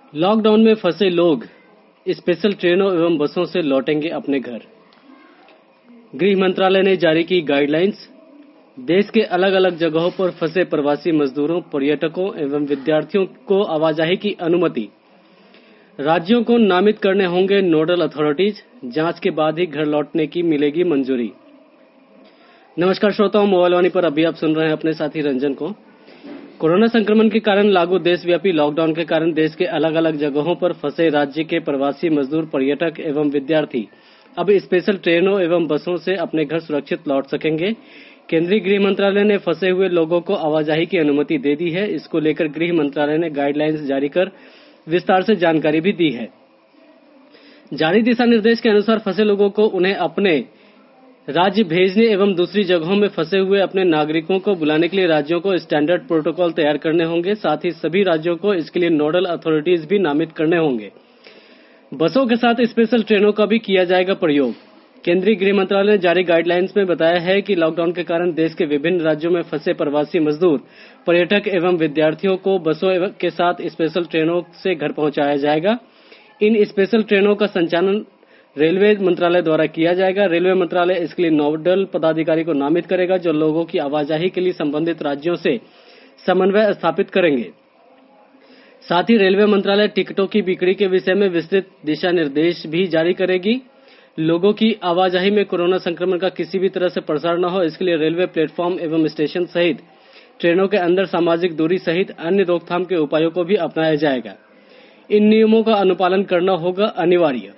Lockdown में फंसे लोग स्पेशल ट्रेनों एवं बसों से लौटेंगे अपने घर। गृह मंत्रालय ने जारी की गाइडलाइंस। देश के अलग अलग जगहों पर फंसे प्रवासी मजदूरों, पर्यटकों एवं विद्यार्थियों को आवाजाही की अनुमति। राज्यों को नामित करने होंगे नोडल अथॉरिटीज। जांच के बाद ही घर लौटने की मिलेगी मंजूरी। नमस्कार श्रोताओं, मोबाइल वाणी पर अभी आप सुन रहे हैं अपने साथी रंजन को। कोरोना संक्रमण के कारण लागू देशव्यापी लॉकडाउन के कारण देश के अलग अलग जगहों पर फंसे राज्य के प्रवासी मजदूर, पर्यटक एवं विद्यार्थी अब स्पेशल ट्रेनों एवं बसों से अपने घर सुरक्षित लौट सकेंगे। केंद्रीय गृह मंत्रालय ने फंसे हुए लोगों को आवाजाही की अनुमति दे दी है। इसको लेकर गृह मंत्रालय ने गाइडलाइंस जारी कर विस्तार से जानकारी भी दी है। जारी दिशा निर्देश के अनुसार फंसे लोगों को उन्हें अपने राज्य भेजने एवं दूसरी जगहों में फंसे हुए अपने नागरिकों को बुलाने के लिए राज्यों को स्टैंडर्ड प्रोटोकॉल तैयार करने होंगे। साथ ही सभी राज्यों को इसके लिए नोडल अथॉरिटीज भी नामित करने होंगे। बसों के साथ स्पेशल ट्रेनों का भी किया जाएगा प्रयोग। केंद्रीय गृह मंत्रालय ने जारी गाइडलाइंस में बताया है कि लॉकडाउन के कारण देश के विभिन्न राज्यों में फंसे प्रवासी मजदूर, पर्यटक एवं विद्यार्थियों को बसों के साथ स्पेशल ट्रेनों से घर पहुंचाया जाएगा। इन स्पेशल ट्रेनों का संचालन रेलवे मंत्रालय द्वारा किया जाएगा। रेलवे मंत्रालय इसके लिए नोडल पदाधिकारी को नामित करेगा, जो लोगों की आवाजाही के लिए संबंधित राज्यों से समन्वय स्थापित करेंगे। साथ ही रेलवे मंत्रालय टिकटों की बिक्री के विषय में विस्तृत दिशा निर्देश भी जारी करेगी। लोगों की आवाजाही में कोरोना संक्रमण का किसी भी तरह से प्रसार न हो, इसके लिए रेलवे प्लेटफॉर्म एवं स्टेशन सहित ट्रेनों के अंदर सामाजिक दूरी सहित अन्य रोकथाम के उपायों को भी अपनाया जाएगा। इन नियमों का अनुपालन करना होगा अनिवार्य।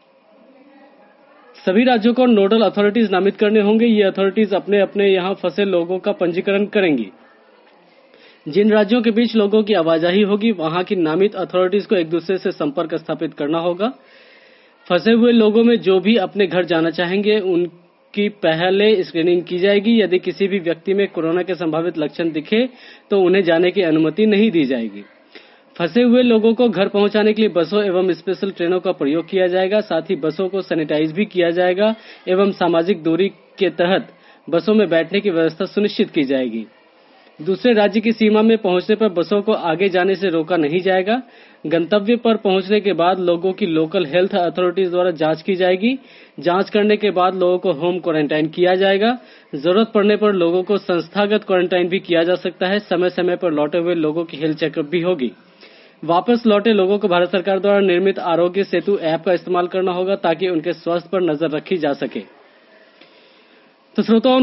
सभी राज्यों को नोडल अथॉरिटीज नामित करने होंगे। ये अथॉरिटीज अपने अपने यहां फंसे लोगों का पंजीकरण करेंगी। जिन राज्यों के बीच लोगों की आवाजाही होगी, वहां की नामित अथॉरिटीज को एक दूसरे से संपर्क स्थापित करना होगा। फंसे हुए लोगों में जो भी अपने घर जाना चाहेंगे, उनकी पहले स्क्रीनिंग की जाएगी। यदि किसी भी व्यक्ति में कोरोना के संभावित लक्षण दिखे तो उन्हें जाने की अनुमति नहीं दी जाएगी। फंसे हुए लोगों को घर पहुंचाने के लिए बसों एवं स्पेशल ट्रेनों का प्रयोग किया जाएगा। साथ ही बसों को सैनिटाइज भी किया जाएगा एवं सामाजिक दूरी के तहत बसों में बैठने की व्यवस्था सुनिश्चित की जाएगी। दूसरे राज्य की सीमा में पहुंचने पर बसों को आगे जाने से रोका नहीं जाएगा। गंतव्य पर पहुंचने के बाद लोगों की लोकल हेल्थ अथॉरिटीज द्वारा जांच की जाएगी। जांच करने के बाद लोगों को होम क्वारंटाइन किया जाएगा। जरूरत पड़ने पर लोगों को संस्थागत क्वारंटाइन भी किया जा सकता है। समय समय पर लौटे हुए लोगों की हेल्थ चेकअप भी होगी। वापस लौटे लोगों को भारत सरकार द्वारा निर्मित आरोग्य सेतु ऐप का इस्तेमाल करना होगा, ताकि उनके स्वास्थ्य पर नजर रखी जा सके। तो श्रोताओं,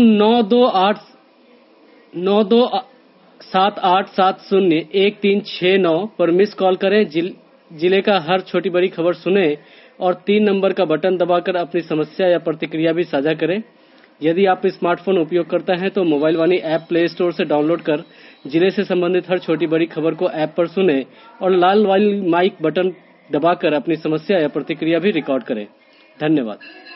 9278701369 पर मिस कॉल करें। जिले का हर छोटी बड़ी खबर सुने और 3 नंबर का बटन दबाकर अपनी समस्या या प्रतिक्रिया भी साझा करें। यदि आप स्मार्टफोन उपयोग करते हैं तो mobile Vani app play store से डाउनलोड कर जिले से संबंधित हर छोटी बड़ी खबर को ऐप पर सुने और लाल वाली माइक बटन दबाकर अपनी समस्या या प्रतिक्रिया भी रिकॉर्ड करें। धन्यवाद।